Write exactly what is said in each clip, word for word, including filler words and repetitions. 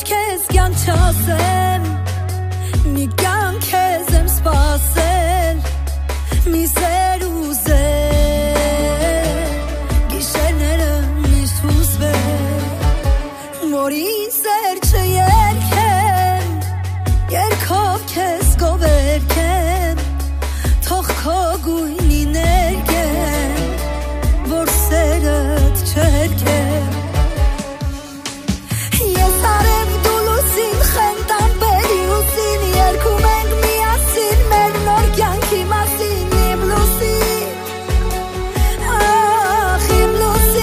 քեզ կյանք չասեմ, մի կյանք քեզ եմ սպասել, մի սեր ուզել, գիշերները միշտ հուզվել, որ ինձ սեր չերքեմ, երգով քեզ գովերքեմ, թող քո գույնի ներկեմ, որ սերդ չերքեմ. Ես արև դու լուսին, խենտան պերիուսին, երգում ենք միասին, մեր նոր կյանքի մասին, իմ լուսին, ախ իմ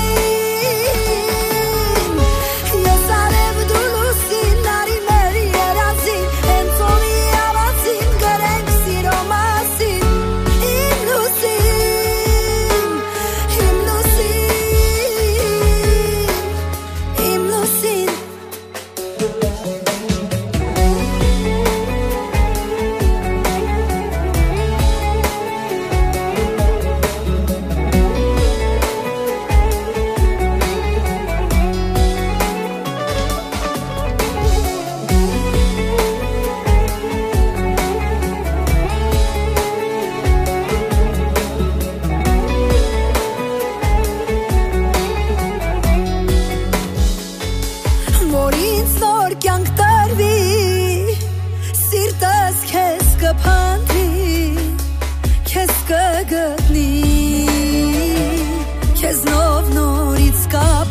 լուսին. Ես արև դու լուսին, արի մեր երազին, հենց օնի ավազին, գրենք սիրո մասին, իմ լուսին, իմ լուսին, իմ լուսին. Որ ինձ նոր կյանք տրվի, սիրտս քեզ կփնտրի, քեզ կգտնի, քեզնով նորից կապ